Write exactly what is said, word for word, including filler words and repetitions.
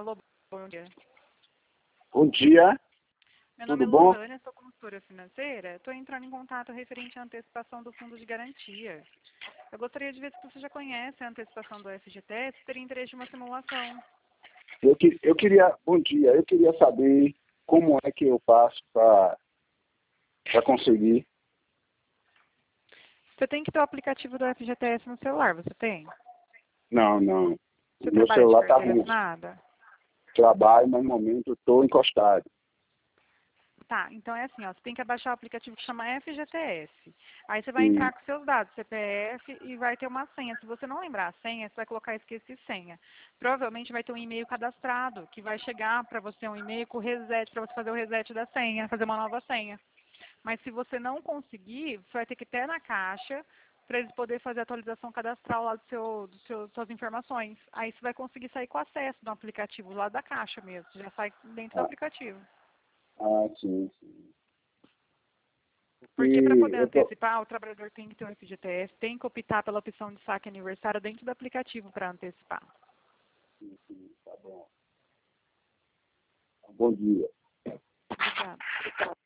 Alô, bom dia. Bom dia, Meu tudo nome é bom? Lorânia, sou consultora financeira. Estou entrando em contato referente à antecipação do fundo de garantia. Eu gostaria de ver se você já conhece a antecipação do F G T S e teria interesse de uma simulação. Eu, que- eu queria, bom dia, eu queria saber como é que eu faço para conseguir. Você tem que ter o aplicativo do F G T S no celular, você tem? Não, não, Você o meu trabalha de celular está carteira ruim. assinada? Trabalho, mas no momento estou encostado. Tá, então é assim, ó, você tem que abaixar o aplicativo que chama F G T S. Aí você vai Sim. entrar com seus dados, C P F, e vai ter uma senha. Se você não lembrar a senha, você vai colocar esqueci senha. Provavelmente vai ter um e-mail cadastrado, que vai chegar para você um e-mail com reset, para você fazer o reset da senha, fazer uma nova senha. Mas se você não conseguir, você vai ter que ter na caixa para eles poderem fazer a atualização cadastral lá do seu, do seu, suas informações. Aí você vai conseguir sair com acesso no aplicativo, lá da caixa mesmo. Você já sai dentro do Ah, aplicativo. ah, sim, sim. Porque para E poder eu tô... antecipar, o trabalhador tem que ter um F G T S, tem que optar pela opção de saque aniversário dentro do aplicativo para antecipar. Sim, sim, tá bom. Bom dia. Obrigada.